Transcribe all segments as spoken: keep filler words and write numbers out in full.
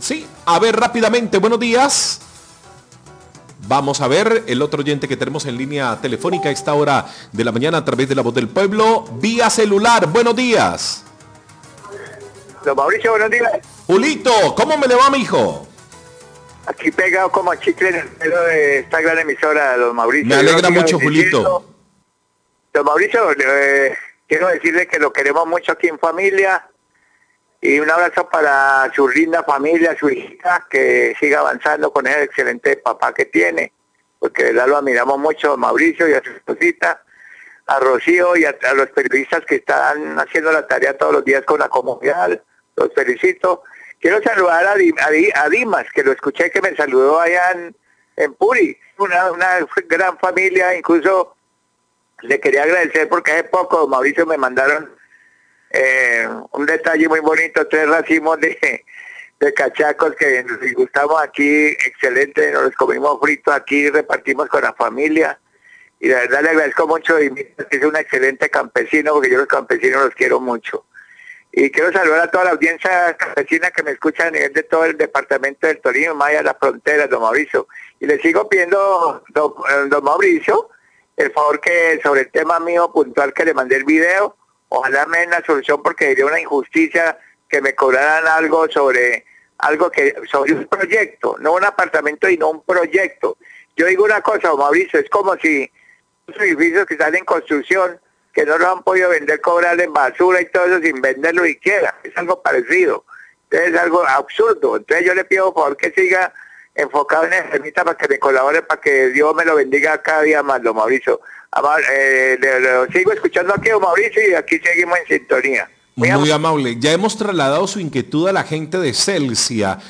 Sí, a ver rápidamente, buenos días. Vamos a ver el otro oyente que tenemos en línea telefónica a esta hora de la mañana a través de La Voz del Pueblo, vía celular. Buenos días. Don Mauricio, buenos días. Julito, ¿cómo me le va, mijo? Aquí pegado como chicle en el pelo de esta gran emisora, don Mauricio. Me alegra mucho, Julito. Don Mauricio, eh, quiero decirle que lo queremos mucho aquí en familia. Y un abrazo para su linda familia, su hija, que siga avanzando con ese excelente papá que tiene, porque de verdad lo admiramos mucho, Mauricio, y a su esposita, a Rocío y a, a los periodistas que están haciendo la tarea todos los días con la comunidad. Los felicito. Quiero saludar a, Di, a, Di, a Dimas, que lo escuché que me saludó allá en, en Puri, una, una gran familia. Incluso le quería agradecer porque hace poco, Mauricio, me mandaron Eh, un detalle muy bonito, tres racimos de, de cachacos que nos gustamos aquí, excelente, nos los comimos fritos aquí, repartimos con la familia, y la verdad le agradezco mucho, y que es un excelente campesino, porque yo los campesinos los quiero mucho. Y quiero saludar a toda la audiencia campesina que me escucha a nivel de todo el departamento del Tolima, más allá de las fronteras, don Mauricio. Y le sigo pidiendo, don, don Mauricio, el favor que sobre el tema mío puntual que le mandé el video, ojalá me den la solución, porque sería una injusticia que me cobraran algo sobre algo que sobre un proyecto, no un apartamento, sino un proyecto. Yo digo una cosa, Mauricio, es como si los edificios que están en construcción, que no los han podido vender, cobrarles basura y todo eso sin venderlo siquiera. Es algo parecido. Entonces es algo absurdo. Entonces yo le pido por favor que siga enfocado en ese temita para que me colabore, para que Dios me lo bendiga cada día más, don Mauricio. Amable, eh, le, le, sigo escuchando aquí, don Mauricio, y aquí seguimos en sintonía. Muy, Muy amable. Ya hemos trasladado su inquietud a la gente de Celsia.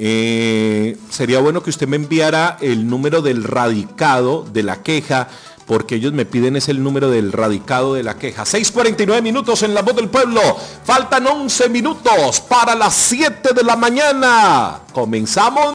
Eh, sería bueno que usted me enviara el número del radicado de la queja, porque ellos me piden es el número del radicado de la queja. seis cuarenta y nueve minutos en La Voz del Pueblo. Faltan once minutos para las siete de la mañana. Comenzamos.